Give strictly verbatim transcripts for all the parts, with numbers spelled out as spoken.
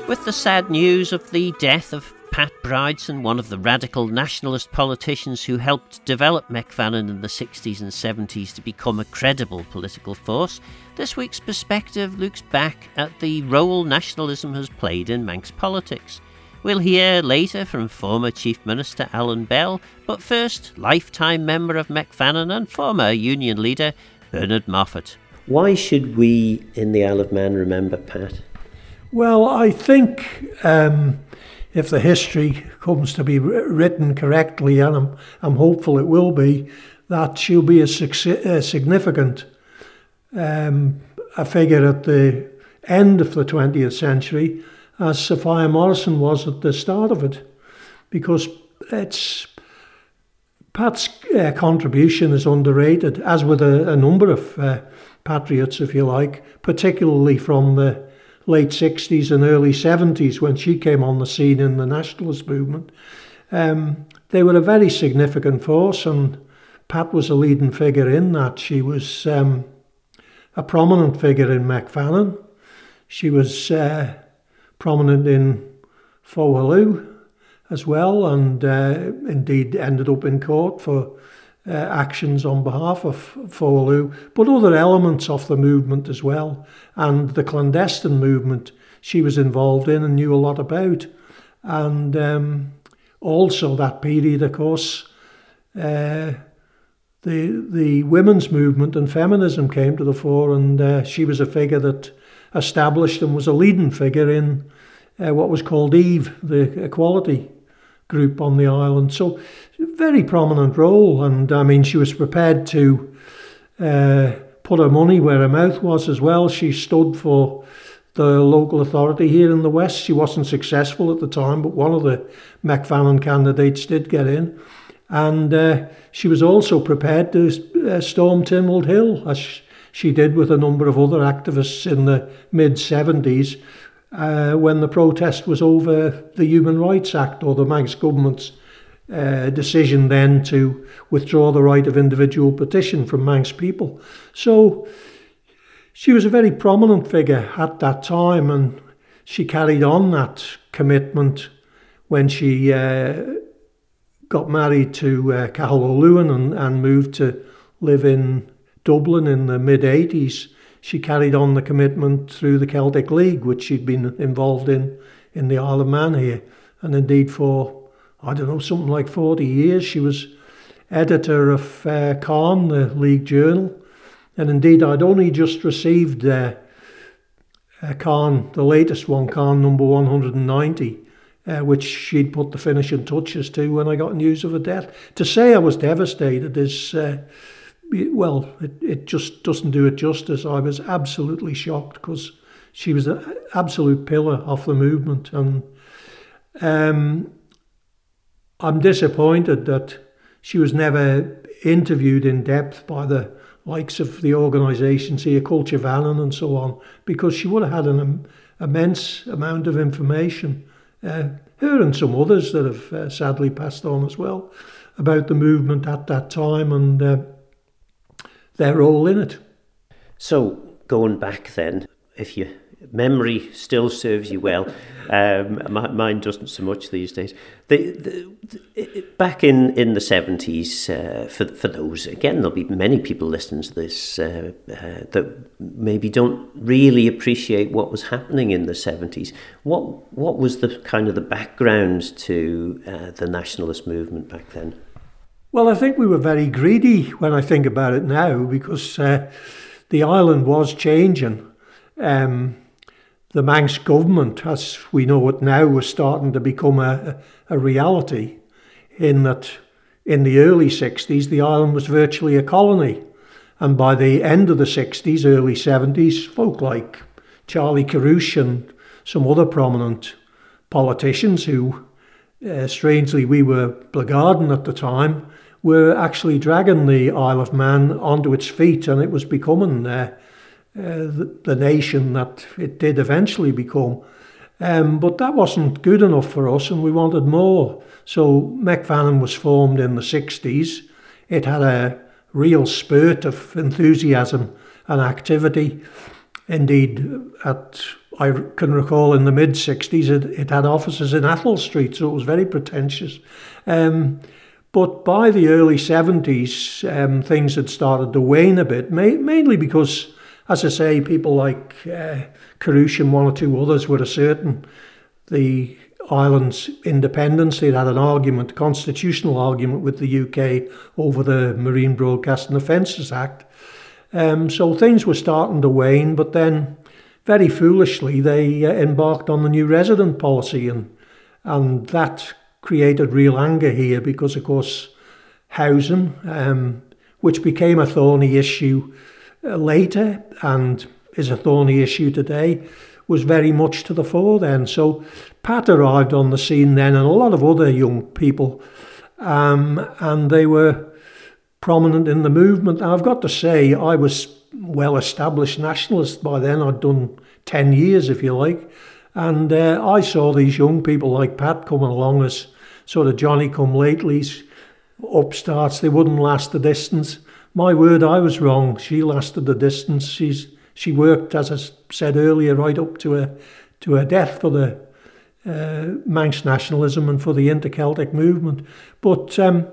With the sad news of the death of Pat Bridson, one of the radical nationalist politicians who helped develop Macfannon in the sixties and seventies to become a credible political force, this week's Perspective looks back at the role nationalism has played in Manx politics. We'll hear later from former Chief Minister Alan Bell, but first, lifetime member of Macfannon and former union leader Bernard Moffat. Why should we in the Isle of Man remember Pat? Well, I think um, if the history comes to be written correctly, and I'm, I'm hopeful it will be, that she'll be a, a significant um, a figure at the end of the twentieth century, as Sophia Morrison was at the start of it, because it's Pat's uh, contribution is underrated, as with a, a number of uh, patriots, if you like, particularly from the late sixties and early seventies when she came on the scene in the nationalist movement. Um, they were a very significant force, and Pat was a leading figure in that. She was um, a prominent figure in Macfannon. She was uh, prominent in Fohaloo as well, and uh, indeed ended up in court for uh, actions on behalf of Fohaloo, but other elements of the movement as well, and the clandestine movement she was involved in and knew a lot about. And um, also that period, of course, uh, the the women's movement and feminism came to the fore, and uh, she was a figure that established and was a leading figure in uh, what was called EVE, the equality group on the island. So very prominent role, and I mean she was prepared to uh, put her money where her mouth was as well. She stood for the local authority here in the West. She wasn't successful at the time, but one of the Macfannon candidates did get in, and uh, she was also prepared to uh, storm Tynwald Hill, as she did with a number of other activists in the mid seventies, uh, when the protest was over the Human Rights Act, or the Manx government's uh, decision then to withdraw the right of individual petition from Manx people. So she was a very prominent figure at that time, and she carried on that commitment when she uh, got married to uh, Cathal O'Luhan and, and moved to live in Dublin in the mid-eighties. She carried on the commitment through the Celtic League, which she'd been involved in in the Isle of Man here. And indeed for, I don't know, something like forty years, she was editor of uh, Cairn, the League Journal. And indeed, I'd only just received uh, uh, Cairn, the latest one, Cairn number one hundred ninety, uh, which she'd put the finishing touches to when I got news of her death. To say I was devastated is... Uh, Well, it, it just doesn't do it justice. I was absolutely shocked because she was an absolute pillar of the movement. And um, I'm disappointed that she was never interviewed in depth by the likes of the organisations here, Culture Vannon and so on, because she would have had an um, immense amount of information, uh, her and some others that have uh, sadly passed on as well, about the movement at that time and uh, their role in it. So, going back then, if your memory still serves you well, um, my, mine doesn't so much these days. The, the, the, back in, in the seventies, uh, for for those, again, there'll be many people listening to this uh, uh, that maybe don't really appreciate what was happening in the seventies. What what was the kind of the background to uh, the nationalist movement back then? Well, I think we were very greedy when I think about it now, because uh, the island was changing. Um, the Manx government, as we know it now, was starting to become a, a reality, in that in the early sixties, the island was virtually a colony. And by the end of the sixties, early seventies, folk like Charlie Carrouche and some other prominent politicians who, uh, strangely, we were blackguarding at the time, were actually dragging the Isle of Man onto its feet, and it was becoming uh, uh, the, the nation that it did eventually become. Um, but that wasn't good enough for us, and we wanted more. So Macfannon was formed in the sixties. It had a real spurt of enthusiasm and activity. indeed, at I can recall in the mid sixties, it, it had offices in Athol Street, so it was very pretentious. Um, but by the early seventies, um, things had started to wane a bit, ma- mainly because, as I say, people like uh, Carruth and one or two others were asserting the island's independence. They'd had an argument, a constitutional argument with the U K over the Marine Broadcasting Offences Act. Um, so things were starting to wane, but then very foolishly they uh, embarked on the new resident policy, and and that created real anger here because, of course, housing, um, which became a thorny issue uh, later and is a thorny issue today, was very much to the fore then. So Pat arrived on the scene then, and a lot of other young people, um, and they were prominent in the movement. Now, I've got to say, I was well-established nationalist by then. I'd done ten years, if you like, and uh, I saw these young people like Pat coming along as sort of Johnny-come-latelys, upstarts. They wouldn't last the distance. My word, I was wrong. She lasted the distance. She's She worked, as I said earlier, right up to her, to her death for the uh, Manx nationalism and for the inter-Celtic movement. But um,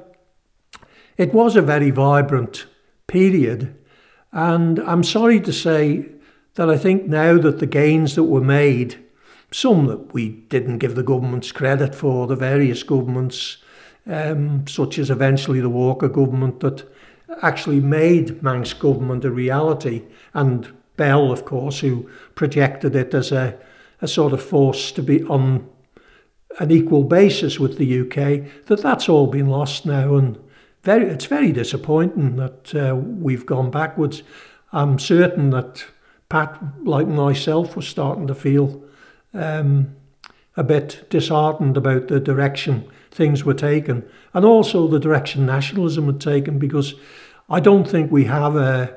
it was a very vibrant period. And I'm sorry to say that I think now that the gains that were made, some that we didn't give the governments credit for, the various governments, um, such as eventually the Walker government, that actually made Manx government a reality, and Bell, of course, who projected it as a, a sort of force to be on an equal basis with the U K, that that's all been lost now. And very, it's very disappointing that uh, we've gone backwards. I'm certain that Pat, like myself, was starting to feel um, a bit disheartened about the direction things were taken, and also the direction nationalism had taken, because I don't think we have a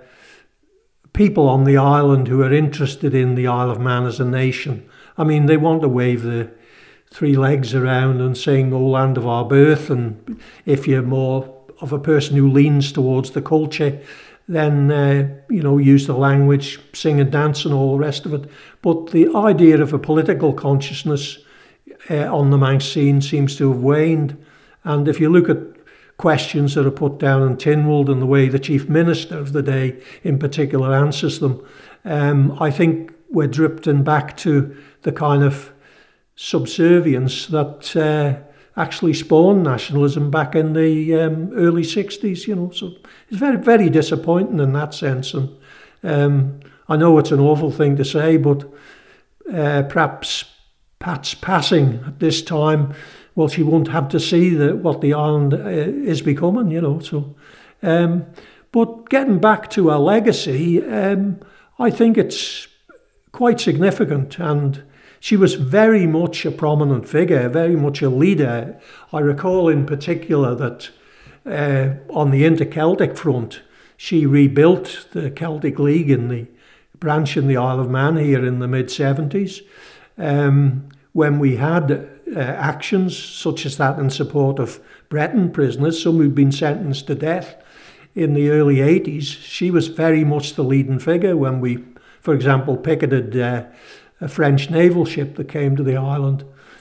people on the island who are interested in the Isle of Man as a nation. I mean, they want to wave the three legs around and sing "O Land of Our Birth," and if you're more of a person who leans towards the culture, then, uh, you know, use the language, sing and dance and all the rest of it. But the idea of a political consciousness uh, on the Manx scene seems to have waned. And if you look at questions that are put down in Tynwald and the way the Chief Minister of the day in particular answers them, um, I think we're drifting back to the kind of subservience that uh, actually spawned nationalism back in the um, early sixties, you know. So it's very, very disappointing in that sense. And um, I know it's an awful thing to say, but uh, perhaps Pat's passing at this time, well, she won't have to see the, what the island uh, is becoming, you know. So, um, but getting back to her legacy, um, I think it's quite significant, and she was very much a prominent figure, very much a leader. I recall in particular that uh, on the inter-Celtic front, she rebuilt the Celtic League in the branch in the Isle of Man here in the mid-seventies. Um, when we had uh, actions such as that in support of Breton prisoners, some who'd been sentenced to death in the early eighties, she was very much the leading figure when we, for example, picketed uh, a French naval ship that came to the island.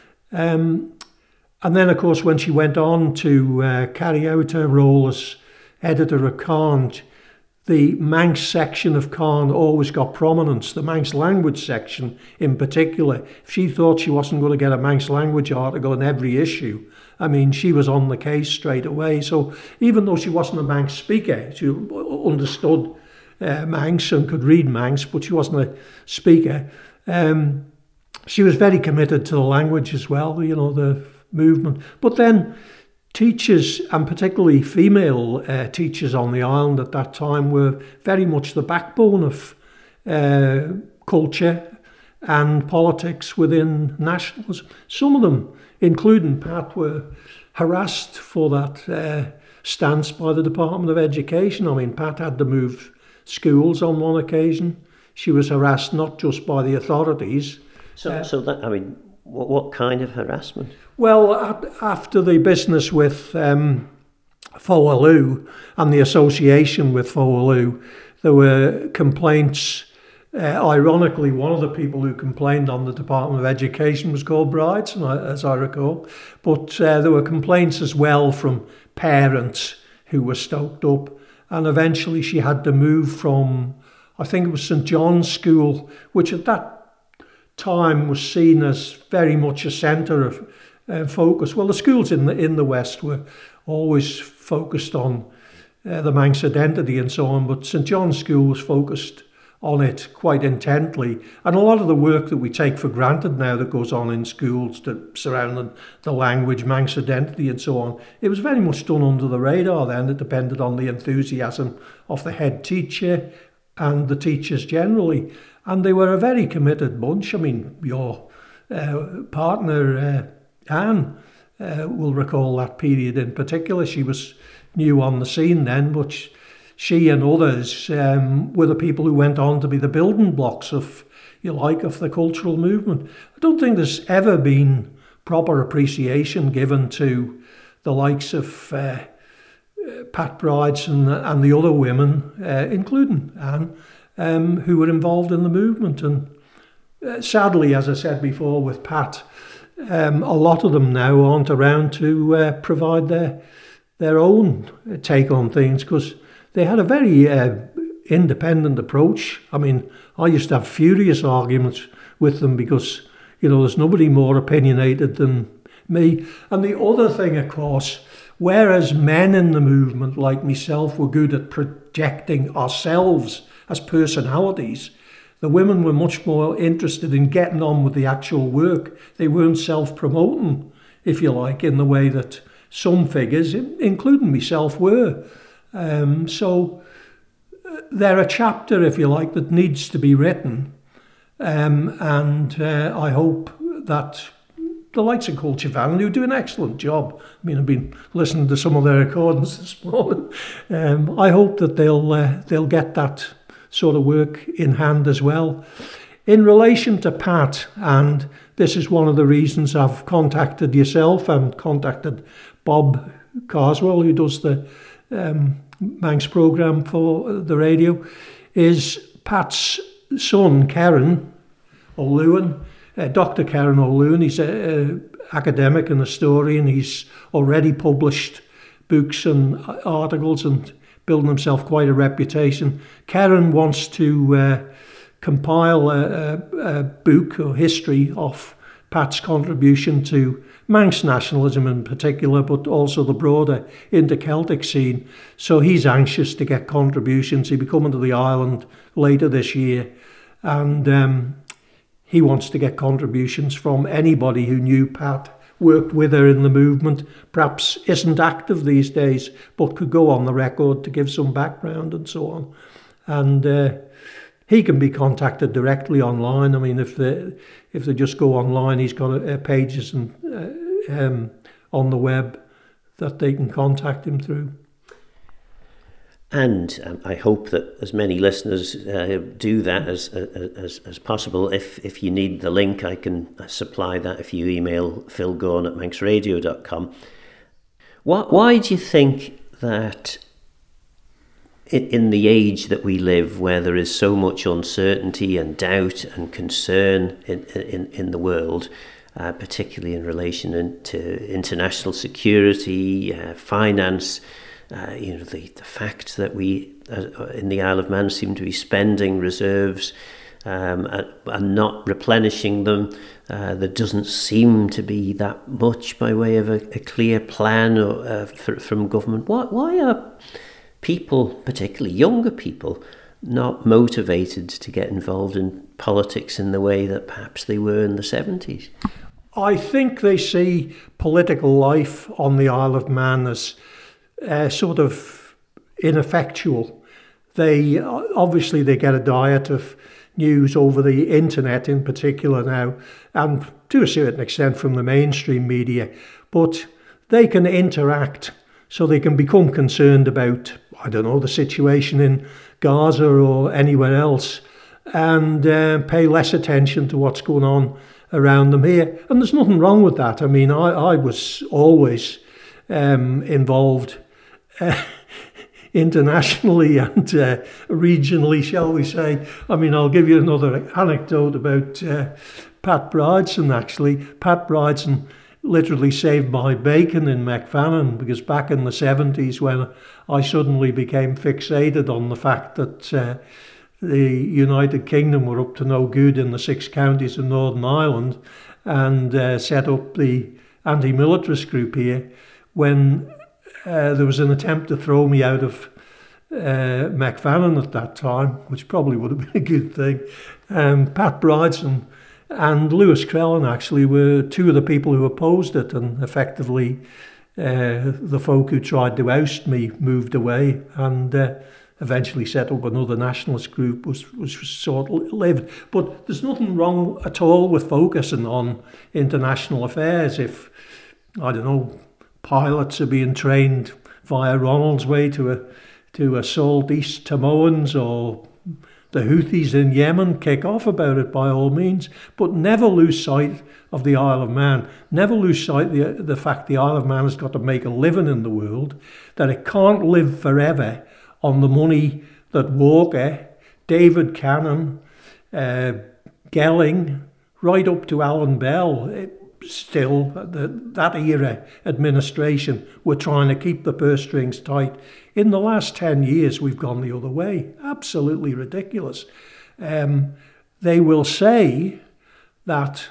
Um, and then, of course, when she went on to uh, carry out her role as editor of Cairn, the Manx section of Cairn always got prominence, the Manx language section in particular. If she thought she wasn't going to get a Manx language article in every issue, I mean, she was on the case straight away. So even though she wasn't a Manx speaker, she understood uh, Manx and could read Manx, but she wasn't a speaker. Um, she was very committed to the language as well, you know, the movement. But then teachers, and particularly female uh, teachers on the island at that time, were very much the backbone of uh, culture and politics within nationalism. Some of them, including Pat, were harassed for that uh, stance by the Department of Education. I mean, Pat had to move schools on one occasion. She was harassed not just by the authorities. So, uh, so that I mean, what, what kind of harassment? Well, after the business with um, Fowaloo and the association with Fowaloo, there were complaints Uh, ironically, one of the people who complained on the Department of Education was called Brideston, as I recall. But uh, there were complaints as well from parents who were stoked up. And eventually she had to move from, I think it was St John's School, which at that time was seen as very much a centre of uh, focus. Well, the schools in the, in the West were always focused on uh, the Manx identity and so on, but St John's School was focused on it quite intently. And a lot of the work that we take for granted now that goes on in schools that surrounding the language, Manx identity and so on, it was very much done under the radar then. It depended on the enthusiasm of the head teacher and the teachers generally. And they were a very committed bunch. I mean, your uh, partner, uh, Anne, uh, will recall that period in particular. She was new on the scene then, but she, She and others um, were the people who went on to be the building blocks of, you like, of the cultural movement. I don't think there's ever been proper appreciation given to the likes of uh, Pat Brideston and, and the other women, uh, including Anne, um, who were involved in the movement. And uh, sadly, as I said before with Pat, um, a lot of them now aren't around to uh, provide their, their own take on things, because they had a very uh, independent approach. I mean, I used to have furious arguments with them because, you know, there's nobody more opinionated than me. And the other thing, of course, whereas men in the movement like myself were good at projecting ourselves as personalities, the women were much more interested in getting on with the actual work. They weren't self-promoting, if you like, in the way that some figures, including myself, were. Um, so uh, they're a chapter, if you like, that needs to be written. Um, and uh, I hope that the likes of Culture Van, who do an excellent job. I mean, I've been listening to some of their recordings this morning. Um, I hope that they'll uh, they'll get that sort of work in hand as well. In relation to Pat, and this is one of the reasons I've contacted yourself and contacted Bob Carswell, who does the um, Manx programme for the radio, is Pat's son, Karen O'Luhan, uh, Doctor Karen O'Luhan. He's an academic and historian. He's already published books and articles and building himself quite a reputation. Karen wants to uh, compile a, a, a book or history of Pat's contribution to Manx nationalism in particular, but also the broader inter-Celtic scene. So he's anxious to get contributions. He'll be coming to the island later this year, and um, he wants to get contributions from anybody who knew Pat, worked with her in the movement, perhaps isn't active these days, but could go on the record to give some background and so on. And uh, he can be contacted directly online. I mean, if they if they just go online, he's got uh, pages and uh, um, on the web that they can contact him through. And um, I hope that as many listeners uh, do that as, as as possible. If if you need the link, I can supply that if you email phil gorn at manx radio dot com. Why, why do you think that in, in the age that we live, where there is so much uncertainty and doubt and concern in in, in the world, uh, particularly in relation to international security, uh, finance, Uh, you know, the, the fact that we uh, in the Isle of Man seem to be spending reserves um, and, and not replenishing them. Uh, there doesn't seem to be that much by way of a, a clear plan or, uh, for, from government. Why, why are people, particularly younger people, not motivated to get involved in politics in the way that perhaps they were in the seventies? I think they see political life on the Isle of Man as Uh, sort of ineffectual. They obviously they get a diet of news over the internet in particular now, and to a certain extent from the mainstream media, but they can interact, so they can become concerned about, I don't know, the situation in Gaza or anywhere else, and uh, pay less attention to what's going on around them here. And there's nothing wrong with that. I mean, I, I was always um, involved Uh, internationally and uh, regionally, shall we say. I mean, I'll give you another anecdote about uh, Pat Bridson, actually. Pat Bridson literally saved my bacon in Macfarlane, because back in the seventies, when I suddenly became fixated on the fact that uh, the United Kingdom were up to no good in the six counties of Northern Ireland, and uh, set up the anti-militarist group here, when uh, there was an attempt to throw me out of uh, Macfarlane at that time, which probably would have been a good thing. Um, Pat Bridson and Lewis Crellin actually were two of the people who opposed it, and effectively uh, the folk who tried to oust me moved away, and uh, eventually set up another nationalist group, was, was short-lived. But there's nothing wrong at all with focusing on international affairs. If, I don't know, pilots are being trained via Ronaldsway to a, to assault East Timorans, or the Houthis in Yemen, kick off about it by all means, but never lose sight of the Isle of Man. Never lose sight of the, the fact the Isle of Man has got to make a living in the world, that it can't live forever on the money that Walker, David Cannon, uh, Gelling, right up to Alan Bell, it, still, the, that era administration were trying to keep the purse strings tight. In the last ten years, we've gone the other way. Absolutely ridiculous. Um, they will say that,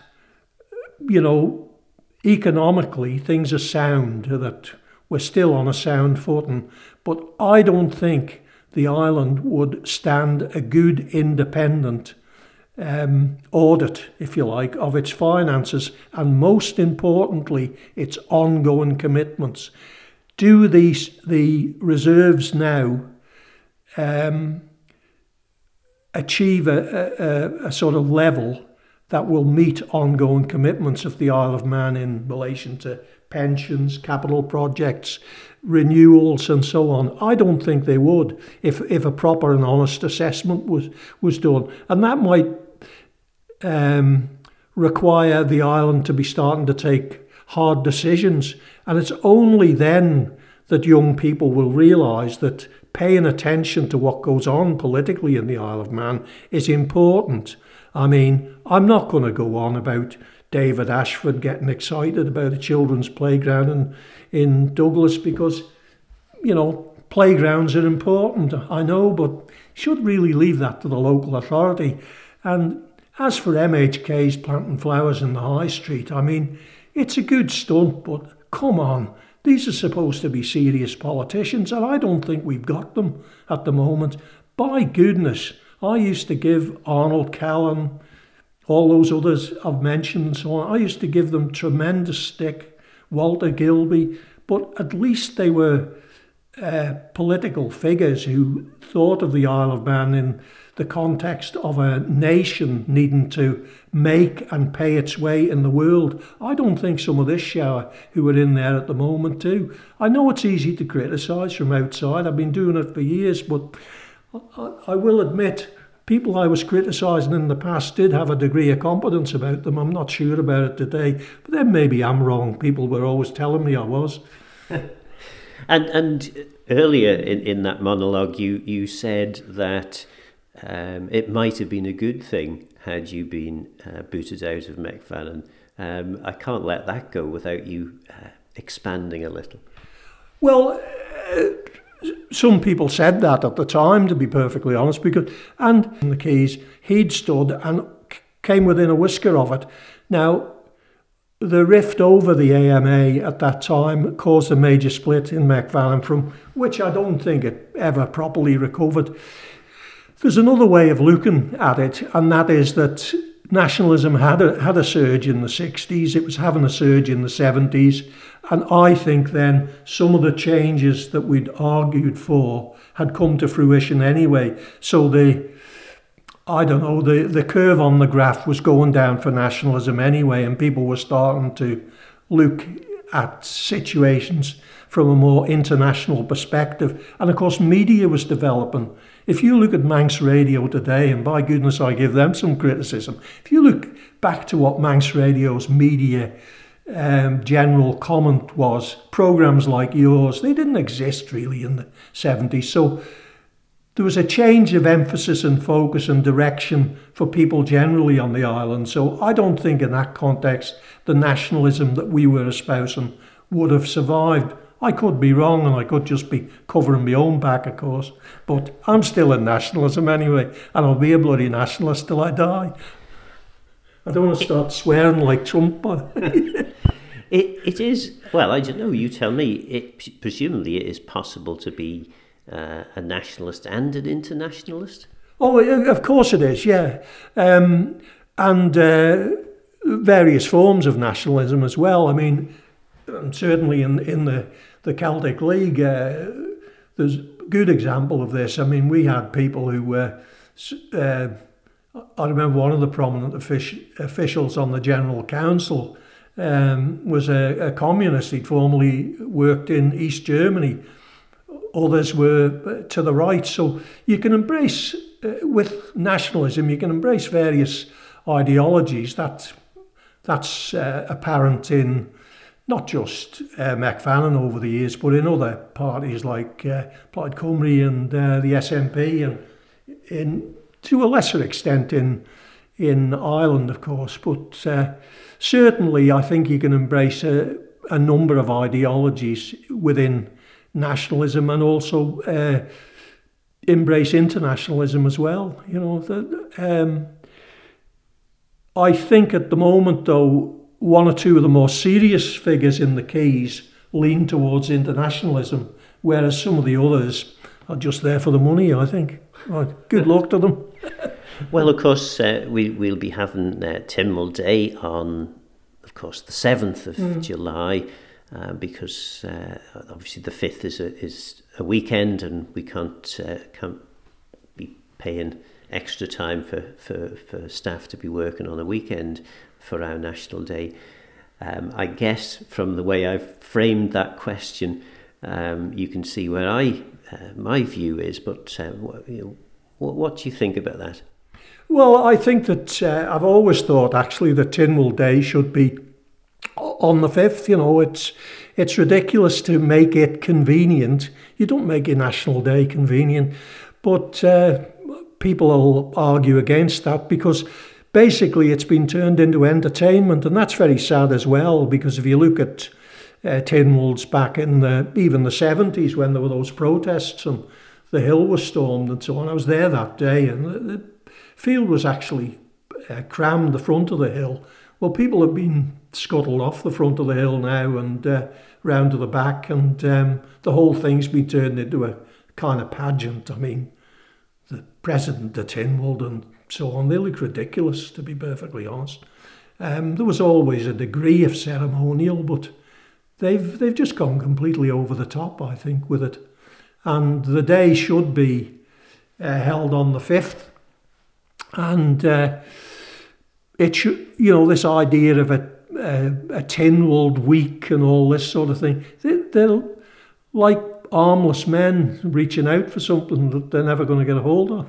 you know, economically things are sound, that we're still on a sound footing, but I don't think the island would stand a good independent um, audit, if you like, of its finances, and most importantly, its ongoing commitments. Do these the reserves now um, achieve a, a, a sort of level that will meet ongoing commitments of the Isle of Man in relation to pensions, capital projects, renewals and so on? I don't think they would if if a proper and honest assessment was, was done. And that might um, require the island to be starting to take hard decisions. And it's only then that young people will realise that paying attention to what goes on politically in the Isle of Man is important. I mean, I'm not going to go on about David Ashford getting excited about a children's playground in, in Douglas, because, you know, playgrounds are important, I know, but should really leave that to the local authority. And as for M H K's planting flowers in the high street, I mean, it's a good stunt, but come on, these are supposed to be serious politicians, and I don't think we've got them at the moment. By goodness, I used to give Arnold Callan, all those others I've mentioned and so on, I used to give them tremendous stick, Walter Gilby, but at least they were uh, political figures who thought of the Isle of Man in the context of a nation needing to make and pay its way in the world. I don't think some of this shower who are in there at the moment too. I know it's easy to criticise from outside. I've been doing it for years, but I, I will admit people I was criticising in the past did have a degree of competence about them. I'm not sure about it today, but then maybe I'm wrong. People were always telling me I was. and and earlier in, in that monologue, you, you said that Um, it might have been a good thing had you been uh, booted out of Macfarlane. Um, I can't let that go without you uh, expanding a little. Well, uh, some people said that at the time, to be perfectly honest, because and in the Keys, he'd stood and came within a whisker of it. Now, the rift over the A M A at that time caused a major split in Macfarlane, from which I don't think it ever properly recovered. There's another way of looking at it, and that is that nationalism had a, had a surge in the sixties, it was having a surge in the seventies, and I think then some of the changes that we'd argued for had come to fruition anyway. So the, I don't know, the, the curve on the graph was going down for nationalism anyway, and people were starting to look at situations from a more international perspective. And of course, media was developing. If you look at Manx Radio today, and by goodness I give them some criticism, if you look back to what Manx Radio's media um, general comment was programmes like yours, they didn't exist really in the seventies. So there was a change of emphasis and focus and direction for people generally on the island. So I don't think in that context the nationalism that we were espousing would have survived. I could be wrong, and I could just be covering my own back, of course. But I'm still in nationalism anyway, and I'll be a bloody nationalist till I die. I don't want to start swearing like Trump. But it it is, well, I don't know, you tell me. It presumably it is possible to be uh, a nationalist and an internationalist? Oh, of course it is, yeah. Um, and uh, various forms of nationalism as well. I mean, certainly in, in the The Celtic League, uh, there's a good example of this. I mean, we had people who were, uh, I remember one of the prominent offic- officials on the General Council um, was a, a communist. He'd formerly worked in East Germany. Others were to the right. So you can embrace, uh, with nationalism, you can embrace various ideologies. That, that's uh, apparent in not just uh, McFadden over the years, but in other parties like uh, Plaid Cymru and uh, the S N P, and in to a lesser extent in in Ireland, of course. But uh, certainly, I think you can embrace a, a number of ideologies within nationalism, and also uh, embrace internationalism as well. You know, the, um, I think at the moment, though, one or two of the more serious figures in the Keys lean towards internationalism, whereas some of the others are just there for the money, I think. Right. Good luck to them. Well, of course, uh, we, we'll be having uh, Tynwald Day on, of course, the seventh of mm. July, uh, because uh, obviously the fifth is a, is a weekend, and we can't, uh, can't be paying extra time for, for, for staff to be working on a weekend for our National Day. Um, I guess from the way I've framed that question, um, you can see where I uh, my view is. But uh, what, you know, what, what do you think about that? Well, I think that uh, I've always thought actually that Tynwald Day should be on the fifth. You know, it's it's ridiculous to make it convenient. You don't make your National Day convenient, but uh, people will argue against that because basically it's been turned into entertainment, and that's very sad as well, because if you look at uh, Tynwald's back in the, even the seventies when there were those protests and the hill was stormed and so on, I was there that day, and the, the field was actually uh, crammed, the front of the hill. Well, people have been scuttled off the front of the hill now and uh, round to the back, and um, the whole thing's been turned into a kind of pageant. I mean, the president of Tynwald and so on, they look ridiculous, to be perfectly honest. Um, there was always a degree of ceremonial, but they've they've just gone completely over the top, I think, with it. And the day should be uh, held on the fifth, and uh, it should, you know, this idea of a a, a Tynwald week and all this sort of thing. They, they're like armless men reaching out for something that they're never going to get a hold of.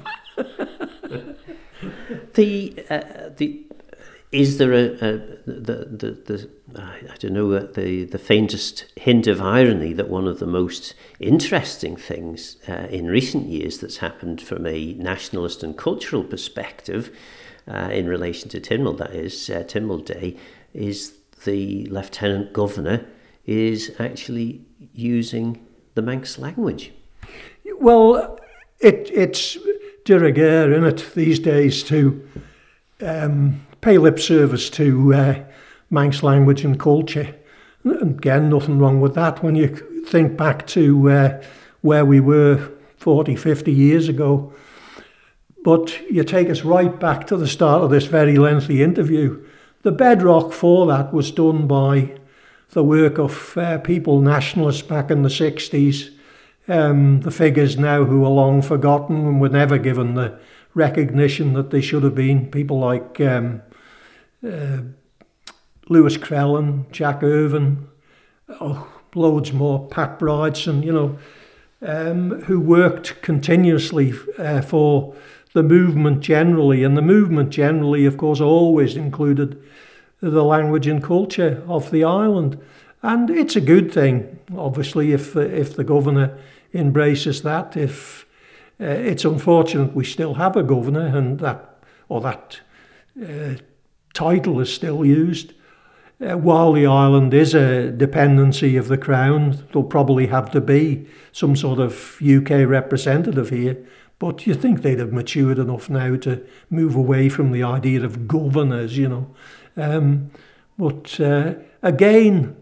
The uh, the is there a, a the the the I don't know the the faintest hint of irony that one of the most interesting things uh, in recent years that's happened from a nationalist and cultural perspective uh, in relation to Tynwald, that is uh, Tynwald Day, is the Lieutenant Governor is actually using the Manx language. Well, it it's de rigueur, isn't it, these days to um, pay lip service to uh, Manx language and culture. And again, nothing wrong with that when you think back to uh, where we were forty, fifty years ago. But you take us right back to the start of this very lengthy interview. The bedrock for that was done by the work of uh, people, nationalists back in the sixties, Um, the figures now who are long forgotten and were never given the recognition that they should have been. People like um, uh, Lewis Crellin, Jack Irvine, oh, loads more, Pat Bridson, you know, um, who worked continuously uh, for the movement generally. And the movement generally, of course, always included the language and culture of the island. And it's a good thing, obviously, if if the governor embraces that. If uh, it's unfortunate we still have a governor and that or that uh, title is still used. Uh, while the island is a dependency of the Crown, there'll probably have to be some sort of U K representative here. But you think they'd have matured enough now to move away from the idea of governors, you know. Um, but uh, again,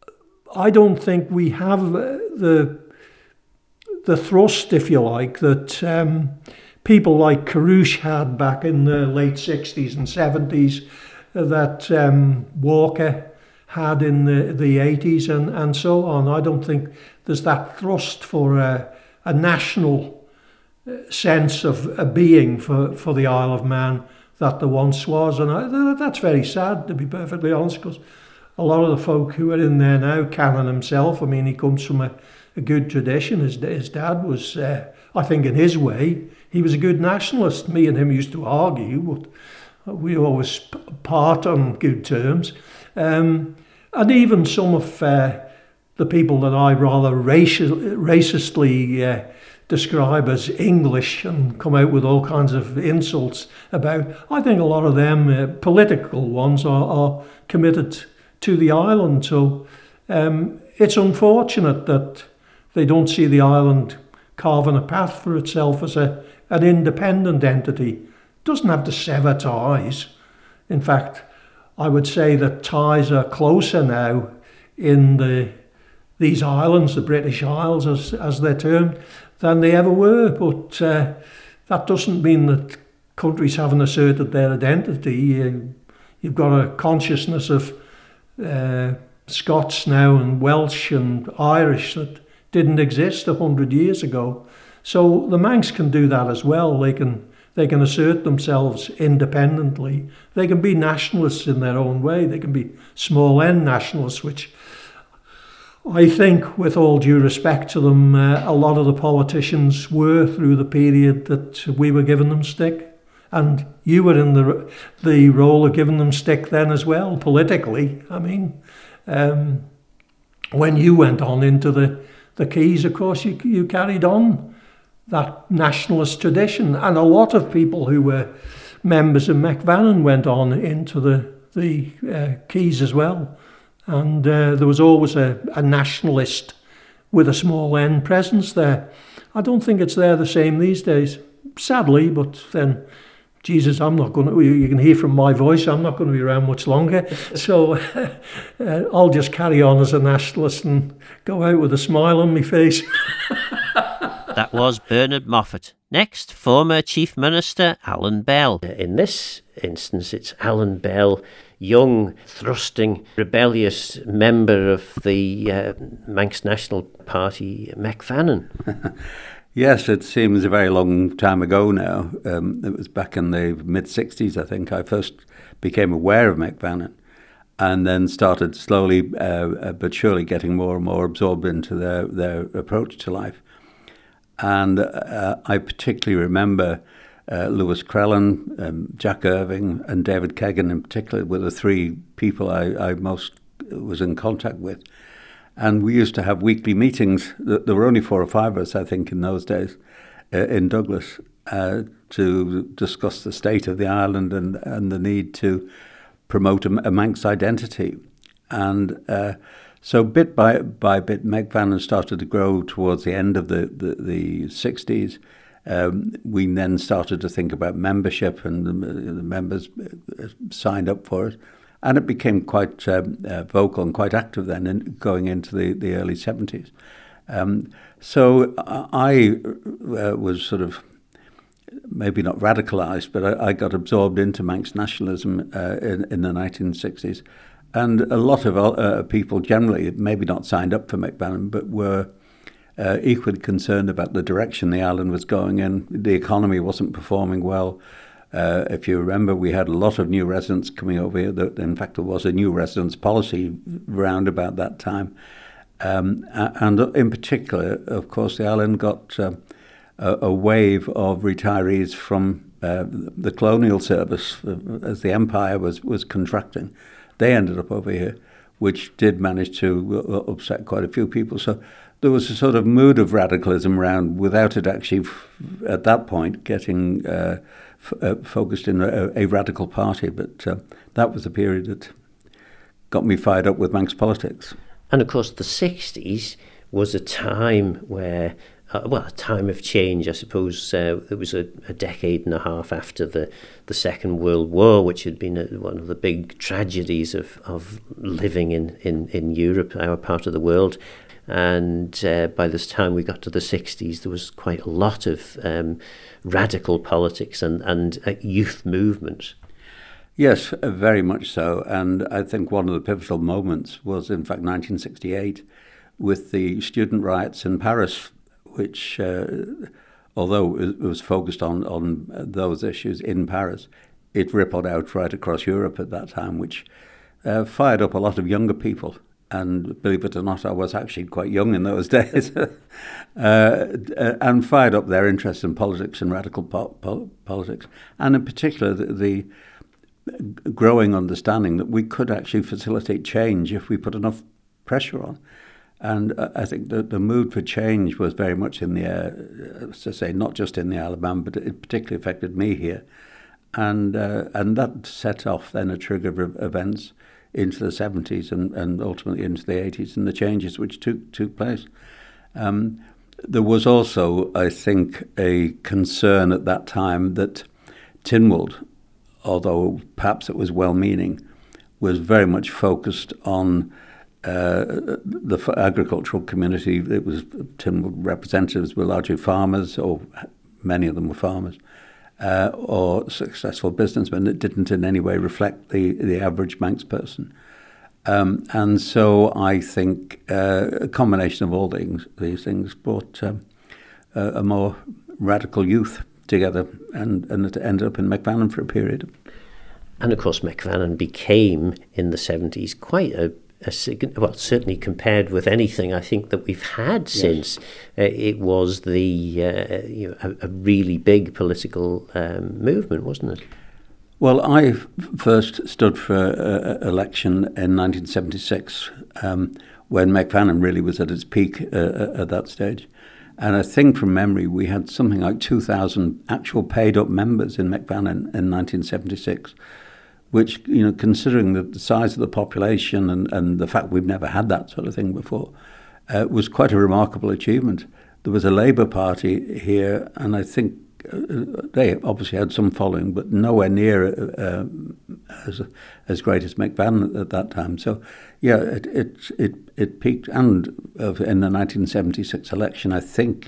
I don't think we have the the thrust, if you like, that um, people like Carrouche had back in the late sixties and seventies, that um, Walker had in the, the eighties and, and so on. I don't think there's that thrust for a, a national sense of a being for, for the Isle of Man that there once was. And I, that's very sad, to be perfectly honest, because a lot of the folk who are in there now, Cannon himself, I mean, he comes from a, a good tradition. His, his dad was, uh, I think in his way, he was a good nationalist. Me and him used to argue, but we always part on good terms. Um, and even some of uh, the people that I rather raci- racistly uh, describe as English and come out with all kinds of insults about, I think a lot of them, uh, political ones, are, are committed to the island. So um, it's unfortunate that they don't see the island carving a path for itself as a an independent entity. It doesn't have to sever ties. In fact, I would say that ties are closer now in the these islands, the British Isles as, as they're termed, than they ever were. But uh, that doesn't mean that countries haven't asserted their identity. You, you've got a consciousness of uh, Scots now and Welsh and Irish that didn't exist a hundred years ago. So the Manx can do that as well. They can they can assert themselves independently. They can be nationalists in their own way. They can be small n nationalists, which I think, with all due respect to them, uh, a lot of the politicians were through the period that we were giving them stick. And you were in the the role of giving them stick then as well, politically. I mean, um, when you went on into the, the Keys, of course, you you carried on that nationalist tradition. And a lot of people who were members of Macvannon went on into the, the uh, Keys as well. And uh, there was always a, a nationalist with a small n presence there. I don't think it's there the same these days, sadly, but then, Jesus, I'm not going to, you can hear from my voice, I'm not going to be around much longer. So uh, I'll just carry on as a nationalist and go out with a smile on my face. That was Bernard Moffat. Next, former Chief Minister Alan Bell. In this instance, it's Alan Bell, young, thrusting, rebellious member of the uh, Manx National Party, Macvannon. Yes, it seems a very long time ago now. Um, it was back in the mid-sixties, I think, I first became aware of Macvannon and then started slowly uh, but surely getting more and more absorbed into their, their approach to life. And uh, I particularly remember uh, Lewis Crellin, um, Jack Irving, and David Kegan in particular were the three people I, I most was in contact with. And we used to have weekly meetings. There were only four or five of us, I think, in those days, uh, in Douglas, uh, to discuss the state of the island and, and the need to promote a, a Manx identity. And uh, so bit by by bit, Macvannon started to grow towards the end of the, the, the sixties. Um, we then started to think about membership, and the, the members signed up for it. And it became quite um, uh, vocal and quite active then in going into the, the early seventies. Um, so I uh, was sort of maybe not radicalised, but I, I got absorbed into Manx nationalism uh, in, in the nineteen sixties. And a lot of uh, people generally, maybe not signed up for Macvannon, but were uh, equally concerned about the direction the island was going in. The economy wasn't performing well. Uh, if you remember, we had a lot of new residents coming over here. In fact, there was a new residence policy round about that time. Um, and in particular, of course, the island got uh, a, a wave of retirees from uh, the colonial service as the empire was, was contracting. they ended up over here, which did manage to upset quite a few people. So there was a sort of mood of radicalism around without it actually, at that point, getting uh, f- uh, focused in a, a radical party. But uh, that was the period that got me fired up with Manx politics. And of course, the sixties was a time where, uh, well, a time of change, I suppose. Uh, it was a, a decade and a half after the, the Second World War, which had been a, one of the big tragedies of, of living in, in, in Europe, our part of the world. And uh, by this time we got to the sixties, there was quite a lot of um, radical politics and, and uh, youth movement. Yes, uh, very much so. And I think one of the pivotal moments was, in fact, nineteen sixty-eight, with the student riots in Paris, which, uh, although it was focused on, on those issues in Paris, it rippled out right across Europe at that time, which uh, fired up a lot of younger people. And believe it or not, I was actually quite young in those days, uh, and fired up their interest in politics and radical po- po- politics, and in particular the, the growing understanding that we could actually facilitate change if we put enough pressure on. And uh, I think the, the mood for change was very much in the air, as I say, not just in the Isle of Man, but it particularly affected me here. And uh, and that set off then a trigger of events into the seventies and, and ultimately into the eighties and the changes which took took place. Um, there was also, I think, a concern at that time that Tynwald, although perhaps it was well-meaning, was very much focused on uh, the f- agricultural community. It was Tynwald representatives were largely farmers, or many of them were farmers, uh, or successful businessmen. It didn't in any way reflect the, the average Manx person. Um, and so I think uh, a combination of all things, these things brought um, a, a more radical youth together, and, and it ended up in Macfannon for a period. And of course, Macfannon became, in the seventies, quite a, a well, certainly compared with anything I think that we've had since, yes. uh, it was the uh, you know, a, a really big political um, movement, wasn't it? Well, I f- first stood for uh, election in nineteen seventy-six, um, when Macfannon really was at its peak uh, at that stage. And I think from memory, we had something like two thousand actual paid-up members in Macfannon in nineteen seventy-six, which, you know, considering the, the size of the population and, and the fact we've never had that sort of thing before, uh, was quite a remarkable achievement. There was a Labour Party here, and I think uh, they obviously had some following, but nowhere near uh, as as great as Macfannon at that time. So, yeah, it it it, it peaked, and uh, in the nineteen seventy-six election, I think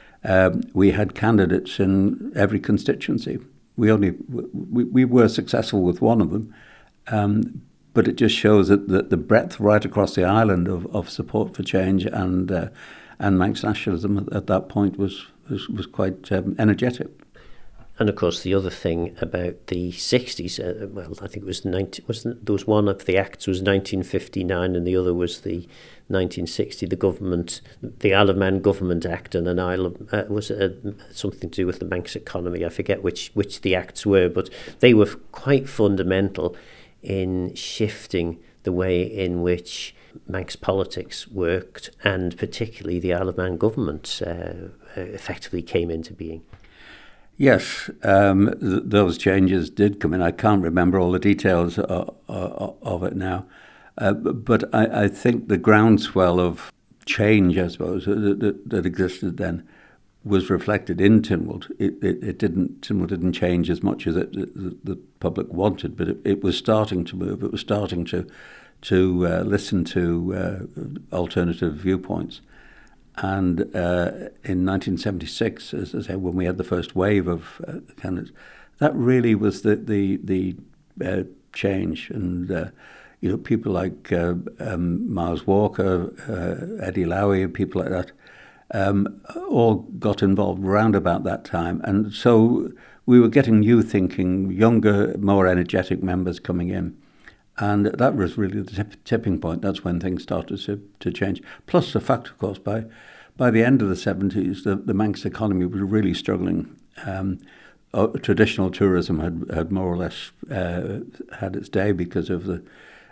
um, we had candidates in every constituency. We only we, we were successful with one of them, um, but it just shows that the, the breadth right across the island of, of support for change and uh, and Manx nationalism at, at that point was was, was quite um, energetic. And of course, the other thing about the sixties, uh, well, I think it was nineteen. Wasn't there was one of the acts was nineteen fifty-nine, and the other was the nineteen sixty. The government, the Isle of Man Government Act, and an Isle of uh, was uh, something to do with the Manx economy. I forget which which the acts were, but they were quite fundamental in shifting the way in which Manx politics worked, and particularly the Isle of Man government uh, effectively came into being. Yes, um, th- those changes did come in. I can't remember all the details of, of, of it now, uh, but I, I think the groundswell of change, I suppose, that, that, that existed then was reflected in Tynwald. It, it, it didn't. Tynwald didn't change as much as it, the, the public wanted, but it, it was starting to move. It was starting to to uh, listen to uh, alternative viewpoints. And uh, in nineteen seventy-six, as I say, when we had the first wave of uh, candidates, that really was the the the uh, change. And uh, you know, people like uh, um, Miles Walker, uh, Eddie Lowy, and people like that, um, all got involved around about that time. And so we were getting new thinking, younger, more energetic members coming in. And that was really the tip, tipping point. That's when things started to, to change. Plus the fact, of course, by by the end of the seventies, the, the Manx economy was really struggling. Um, uh, traditional tourism had, had more or less uh, had its day because of the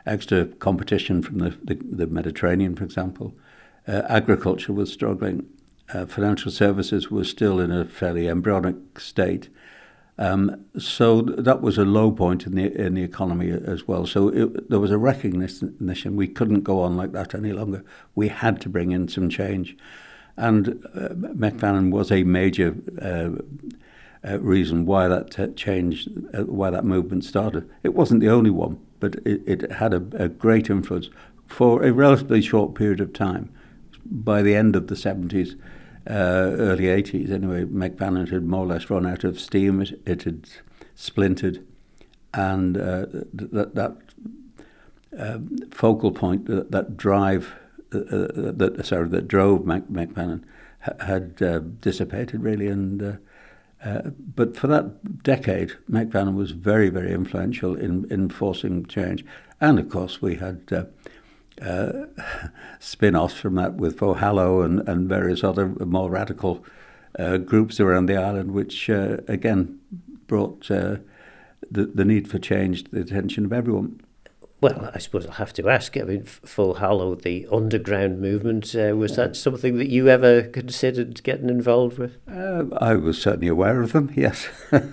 extra competition from the, the, the Mediterranean, for example. Uh, agriculture was struggling. Uh, financial services was still in a fairly embryonic state. Um, so th- that was a low point in the in the economy as well. So it, there was a recognition we couldn't go on like that any longer. We had to bring in some change. And uh, Macfannon was a major uh, uh, reason why that uh, change, uh, why that movement started. It wasn't the only one, but it, it had a, a great influence for a relatively short period of time. By the end of the seventies, uh, early eighties, anyway, Macfannon had more or less run out of steam. It, it had splintered, and uh, that that uh, focal point, that, that drive, uh, uh, that sorry, that drove Mac, Macfannon ha- had uh, dissipated really. And uh, uh, but for that decade, Macfannon was very, very influential in in forcing change. And of course, we had Uh, Uh, spin-offs from that with Fo Hallow and, and various other more radical uh, groups around the island, which uh, again brought uh, the, the need for change to the attention of everyone. Well, I suppose I'll have to ask, I mean, Fo Hallow, the underground movement, uh, was that something that you ever considered getting involved with? Uh, I was certainly aware of them, yes.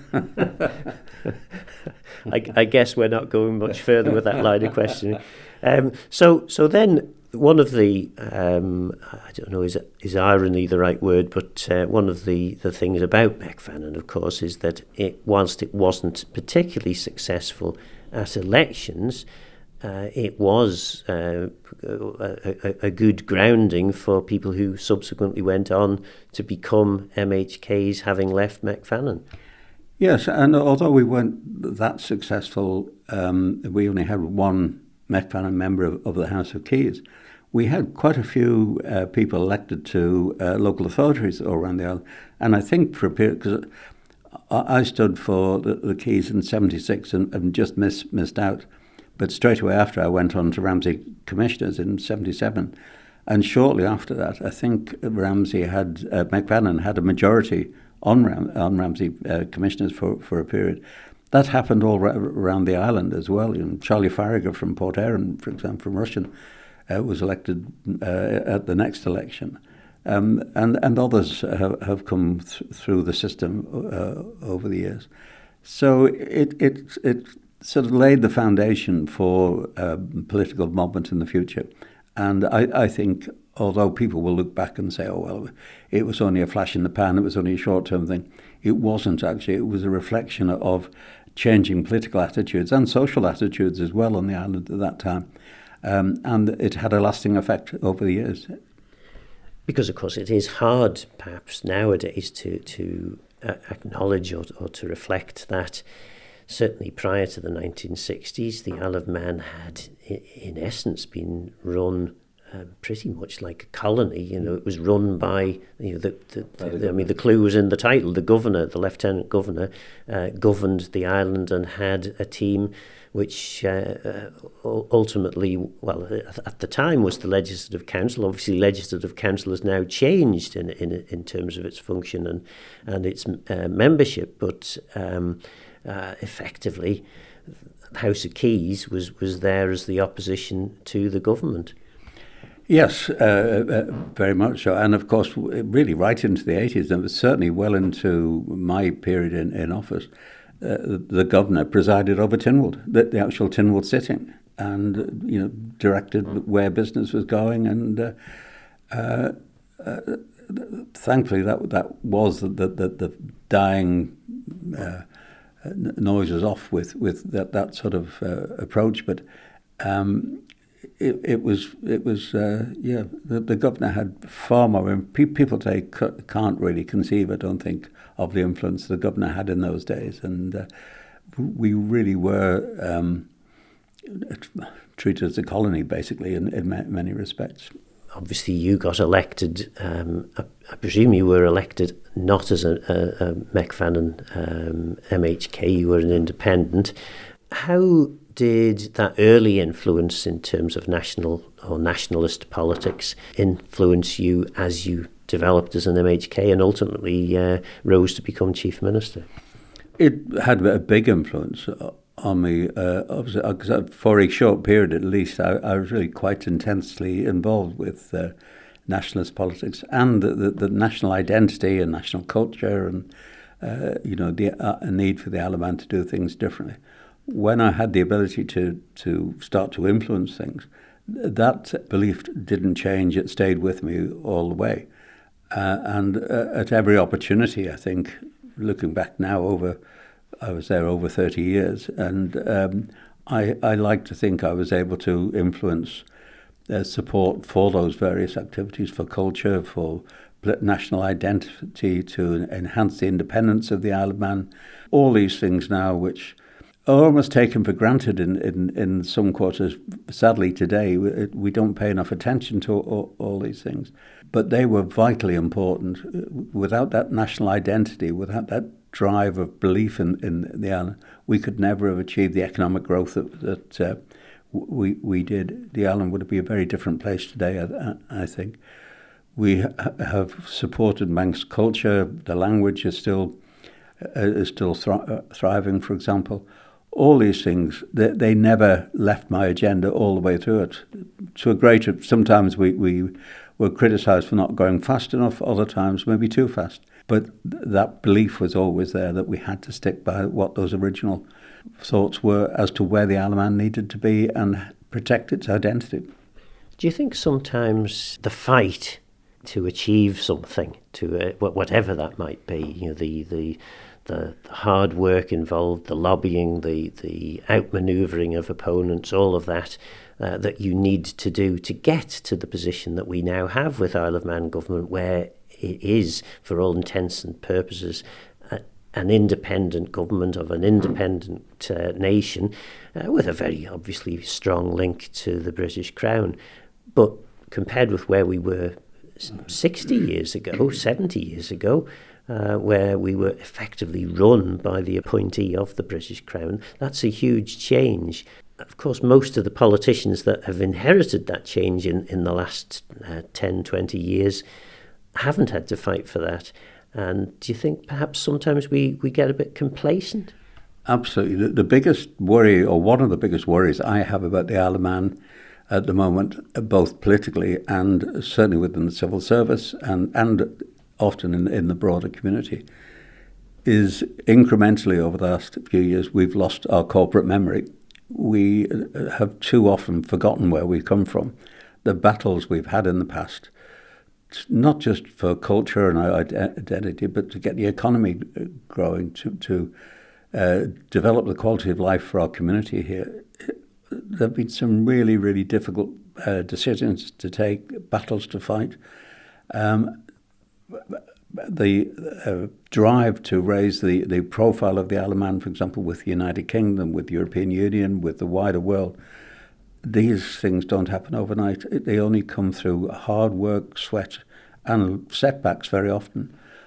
I, I guess we're not going much further with that line of questioning. Um, so, so then one of the um, I don't know is is irony the right word, but uh, one of the, the things about Macfannon, of course, is that it whilst it wasn't particularly successful at elections, uh, it was uh, a, a, a good grounding for people who subsequently went on to become M H Ks, having left Macfannon. Yes, and although we weren't that successful, um, we only had one Macfannon member of, of the House of Keys. We had quite a few uh, people elected to uh, local authorities all around the island. And I think for a period, because I, I stood for the, the Keys in seventy-six and, and just miss, missed out. But straight away after, I went on to Ramsey Commissioners in seventy-seven. And shortly after that, I think Ramsey had, uh, Macfannon had a majority on, Ram, on Ramsey uh, Commissioners for, for a period. That happened all ra- around the island as well. You know, Charlie Farragher from Port Erin, for example, from Russian, uh, was elected uh, at the next election. Um, and, and others have, have come th- through the system uh, over the years. So it, it, it sort of laid the foundation for uh, political movement in the future. And I, I think, although people will look back and say, oh, well, it was only a flash in the pan, it was only a short-term thing, it wasn't actually. It was a reflection of changing political attitudes and social attitudes as well on the island at that time. Um, and it had a lasting effect over the years. Because, of course, it is hard, perhaps, nowadays to, to uh, acknowledge or, or to reflect that certainly prior to the nineteen sixties, the Isle of Man had, in, in essence, been run Uh, pretty much like a colony. You know, it was run by, you know, the, the, the, the I mean, the clue was in the title. The governor, the lieutenant governor, uh, governed the island and had a team which uh, uh, ultimately, well, at the time was the Legislative Council. Obviously, Legislative Council has now changed in in, in terms of its function and, and its uh, membership, but um, uh, effectively, House of Keys was, was there as the opposition to the government. Yes, uh, uh, very much so. And of course, really right into the eighties, and certainly well into my period in, in office, uh, the governor presided over Tynwald, the, the actual Tynwald sitting, and, you know, directed where business was going. And uh, uh, uh, thankfully, that that was the, the, the dying uh, noise was off with, with that, that sort of uh, approach. But um It, it was, it was, uh, yeah. The, the governor had far more. I mean, pe- people today c- can't really conceive, I don't think, of the influence the governor had in those days, and uh, we really were um, treated as a colony, basically, in, in ma- many respects. Obviously, you got elected. Um, I, I presume you were elected not as a, a, a Macfannon um, M H K. You were an independent. How did that early influence in terms of national or nationalist politics influence you as you developed as an M H K and ultimately uh, rose to become Chief Minister? It had a big influence. on me. Uh, for a short period at least, I, I was really quite intensely involved with uh, nationalist politics and the, the, the national identity and national culture and, uh, you know, the uh, need for the Isle of Man to do things differently. When I had the ability to, to start to influence things, that belief didn't change. It stayed with me all the way. Uh, and uh, at every opportunity, I think, looking back now over, I was there over thirty years, and um, I, I like to think I was able to influence uh, support for those various activities, for culture, for national identity, to enhance the independence of the Isle of Man. All these things now which are almost taken for granted in, in, in some quarters. Sadly, today, we, we don't pay enough attention to all, all these things. But they were vitally important. Without that national identity, without that drive of belief in, in the island, we could never have achieved the economic growth that, that uh, we we did. The island would be a very different place today, I, I think. We ha- have supported Manx culture. The language is still uh, is still thri- thriving, for example. All these things, they, they never left my agenda all the way through it. To a greater, sometimes we, we were criticised for not going fast enough, other times maybe too fast. But th- that belief was always there that we had to stick by what those original thoughts were as to where the Isle of Man needed to be and protect its identity. Do you think sometimes the fight to achieve something, to uh, whatever that might be, you know, the the the hard work involved, the lobbying, the the outmanoeuvring of opponents, all of that uh, that you need to do to get to the position that we now have with Isle of Man government, where it is, for all intents and purposes, uh, an independent government of an independent uh, nation, uh, with a very obviously strong link to the British Crown. But compared with where we were sixty years ago, seventy years ago, Uh, where we were effectively run by the appointee of the British Crown, that's a huge change. Of course, most of the politicians that have inherited that change in, in the last uh, ten, twenty years haven't had to fight for that. And do you think perhaps sometimes we, we get a bit complacent? Absolutely. The, the biggest worry, or one of the biggest worries I have about the Isle of Man at the moment, both politically and certainly within the civil service and, and often in, in the broader community, is incrementally over the last few years we've lost our corporate memory. We have too often forgotten where we've come from, the battles we've had in the past, not just for culture and our identity, but to get the economy growing, to, to uh, develop the quality of life for our community here. There have been some really, really difficult uh, decisions to take, battles to fight. Um, The uh, drive to raise the, the profile of the Isle of Man, for example, with the United Kingdom, with the European Union, with the wider world, these things don't happen overnight. They only come through hard work, sweat, and setbacks very often.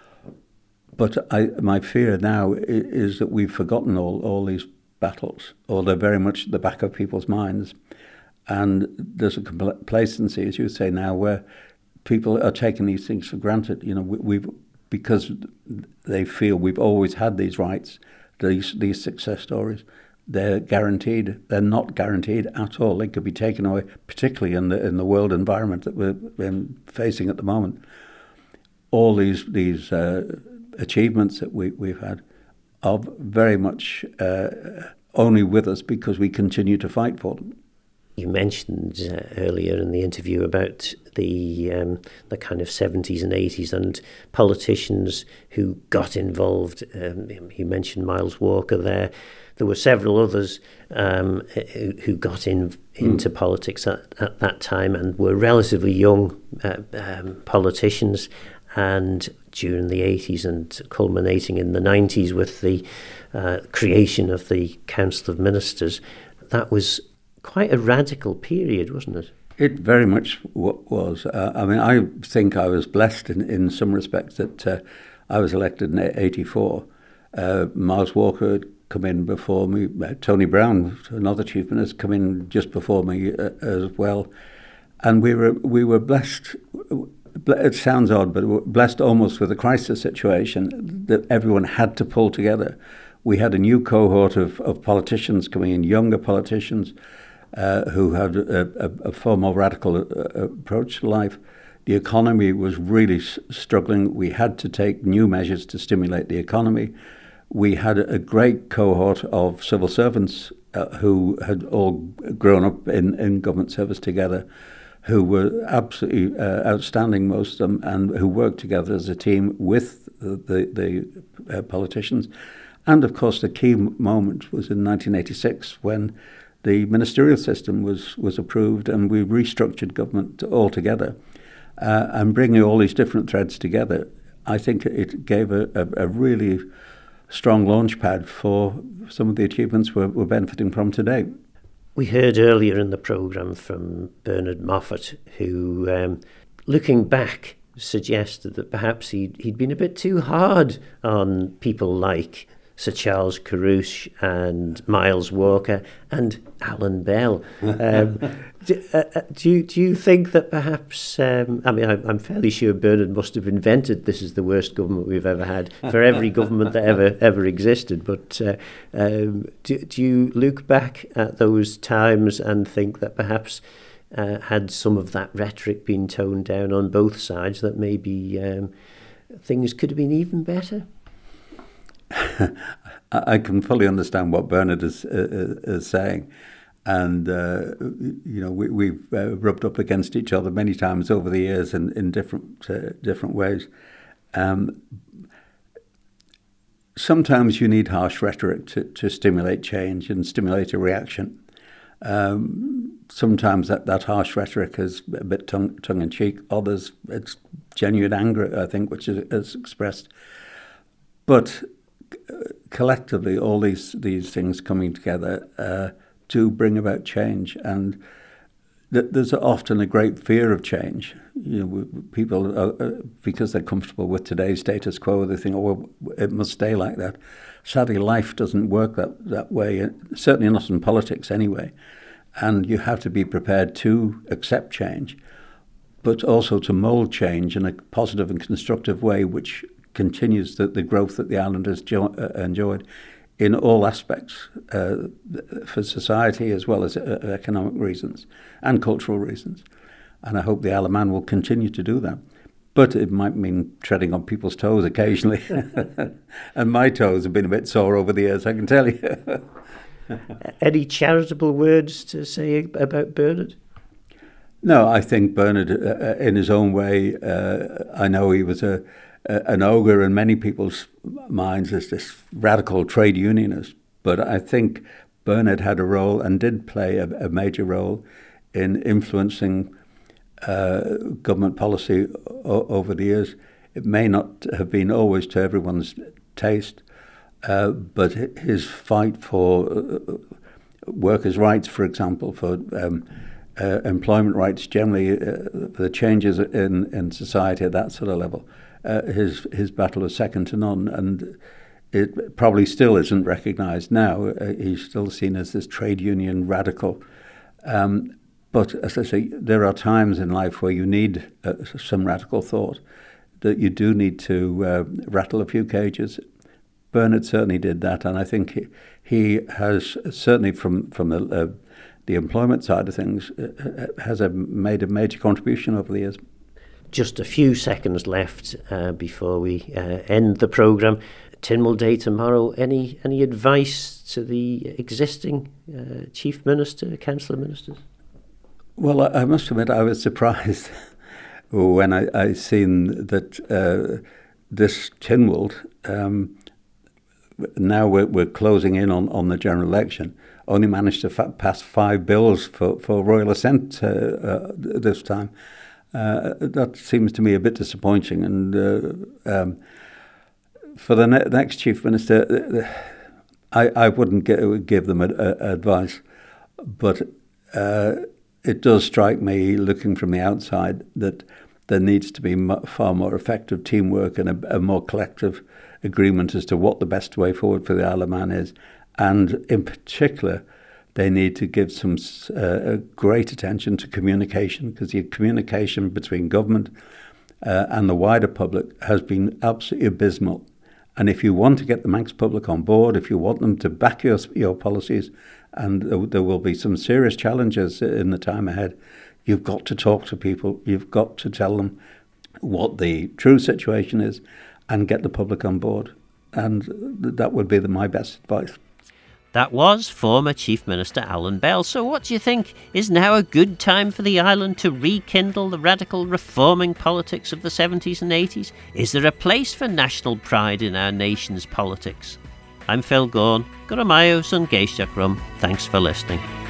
But I, my fear now is that we've forgotten all, all these battles, or they're very much at the back of people's minds. And there's a complacency, as you say now, where people are taking these things for granted. You know, we, we've because they feel we've always had these rights, these these success stories. They're guaranteed. They're not guaranteed at all. They could be taken away, particularly in the in the world environment that we're um, facing at the moment. All these these uh, achievements that we we've had are very much uh, only with us because we continue to fight for them. You mentioned uh, earlier in the interview about the um, the kind of seventies and eighties and politicians who got involved. Um, you mentioned Miles Walker there. There were several others um, who, who got in into mm. politics at, at that time and were relatively young uh, um, politicians. And during the eighties and culminating in the nineties with the uh, creation of the Council of Ministers, that was quite a radical period, wasn't it? It very much w- was. Uh, I mean, I think I was blessed in, in some respects that uh, I was elected in eighty-four. Uh, Miles Walker had come in before me. Uh, Tony Brown, another chief minister, come in just before me uh, as well. And we were we were blessed. It sounds odd, but we were blessed almost with a crisis situation that everyone had to pull together. we had a new cohort of, of politicians coming in, younger politicians uh, who had a, a, a far more radical uh, approach to life. The economy was really s- struggling. We had to take new measures to stimulate the economy. We had a great cohort of civil servants uh, who had all grown up in, in government service together, who were absolutely uh, outstanding, most of them, and who worked together as a team with the, the, the uh, politicians. And, of course, the key moment was in nineteen eighty-six when the ministerial system was, was approved and we restructured government altogether. Uh, and bringing all these different threads together, I think it gave a, a, a really strong launch pad for some of the achievements we're, we're benefiting from today. We heard earlier in the programme from Bernard Moffat, who, um, looking back, suggested that perhaps he'd, he'd been a bit too hard on people like Sir Charles Carruthers and Miles Walker and Alan Bell. Um, do, uh, do, you, do you think that perhaps, um, I mean, I, I'm fairly sure Bernard must have invented this is the worst government we've ever had for every government that ever ever existed, but uh, um, do, do you look back at those times and think that perhaps uh, had some of that rhetoric been toned down on both sides, that maybe um, things could have been even better? I can fully understand what Bernard is, uh, is saying, and uh, you know we, we've uh, rubbed up against each other many times over the years in in different uh, different ways. Um, sometimes you need harsh rhetoric to, to stimulate change and stimulate a reaction. Um, sometimes that, that harsh rhetoric is a bit tongue tongue in cheek. Others, it's genuine anger, I think, which is, is expressed, but collectively, all these these things coming together uh, do bring about change, and th- there's often a great fear of change. You know, people are, uh, because they're comfortable with today's status quo, they think, "Oh, well, it must stay like that." Sadly, life doesn't work that that way. Certainly not in politics, anyway. And you have to be prepared to accept change, but also to mould change in a positive and constructive way, which continues the, the growth that the island has jo- uh, enjoyed in all aspects uh, for society as well as uh, economic reasons and cultural reasons. And I hope the Isle of Man will continue to do that. But it might mean treading on people's toes occasionally. And my toes have been a bit sore over the years, I can tell you. Any charitable words to say about Bernard? No, I think Bernard, uh, in his own way, uh, I know he was a an ogre in many people's minds as this radical trade unionist. But I think Bernard had a role and did play a, a major role in influencing uh, government policy o- over the years. It may not have been always to everyone's taste, uh, but his fight for uh, workers' rights, for example, for um, uh, employment rights generally, uh, the changes in, in society at that sort of level, Uh, his his battle was second to none, and it probably still isn't recognised now. Uh, he's still seen as this trade union radical. Um, but as I say, there are times in life where you need uh, some radical thought, that you do need to uh, rattle a few cages. Bernard certainly did that, and I think he, he has certainly from from the, uh, the employment side of things uh, has a, made a major contribution over the years. Just a few seconds left uh, before we uh, end the programme. Tynwald Day tomorrow. Any any advice to the existing uh, Chief Minister, Council of Ministers? Well, I, I must admit I was surprised when I, I seen that uh, this Tynwald, um, now we're, we're closing in on, on the general election, only managed to fa- pass five bills for, for royal assent uh, uh, this time. Uh, that seems to me a bit disappointing, and uh, um, for the ne- next Chief Minister, I, I wouldn't get, give them a, a, advice, but uh, it does strike me, looking from the outside, that there needs to be m- far more effective teamwork and a, a more collective agreement as to what the best way forward for the Isle of Man is, and in particular, they need to give some uh, great attention to communication, because the communication between government uh, and the wider public has been absolutely abysmal. And if you want to get the Manx public on board, if you want them to back your, your policies, and there will be some serious challenges in the time ahead, you've got to talk to people. You've got to tell them what the true situation is and get the public on board. And that would be the, my best advice. That was former Chief Minister Alan Bell. So what do you think? Is now a good time for the island to rekindle the radical reforming politics of the seventies and eighties? Is there a place for national pride in our nation's politics? I'm Phil Gorn. Guramayo sun geishtach rum. Thanks for listening.